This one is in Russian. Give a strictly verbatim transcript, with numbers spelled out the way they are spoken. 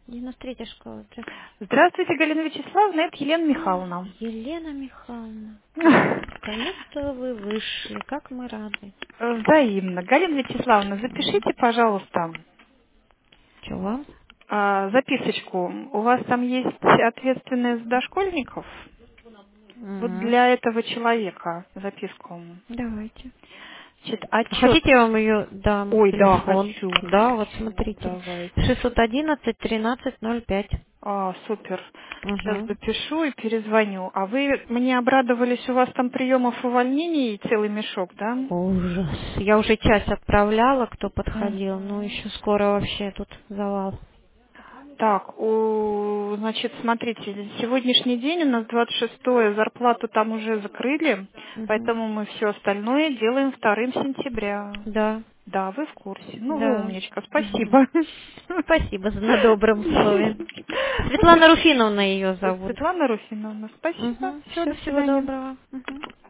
девяносто третья школа. Здравствуйте. Здравствуйте, Галина Вячеславовна, это Елена Михайловна. Елена Михайловна. Наконец-то вы вышли. Как мы рады. Взаимно. Галина Вячеславовна, запишите, пожалуйста, Чего? а, записочку. У вас там есть ответственность за дошкольников? Вот Угу. для этого человека записку. Давайте. Значит, отчет. Хотите, я вам ее дам? Ой, да, Телефон. хочу. Да, вот смотрите. Давайте. шестьсот одиннадцать тринадцать ноль пять. А, супер. Сейчас Угу. запишу и перезвоню. А вы мне обрадовались, у вас там приемов увольнений целый мешок, да? Ужас. Я уже часть отправляла, кто подходил. Ну, Мгм. еще скоро вообще тут завал. Так, у, значит, смотрите, сегодняшний день у нас двадцать шестое, зарплату там уже закрыли, Угу. поэтому мы все остальное делаем вторым сентября. Да, Да, вы в курсе. Ну, вы да. умничка, Мгм. спасибо. Спасибо за на добром слове. Светлана Руфиновна ее зовут. Светлана Руфиновна, спасибо. Угу. Все, Все, до всего свидания. доброго. Мгм.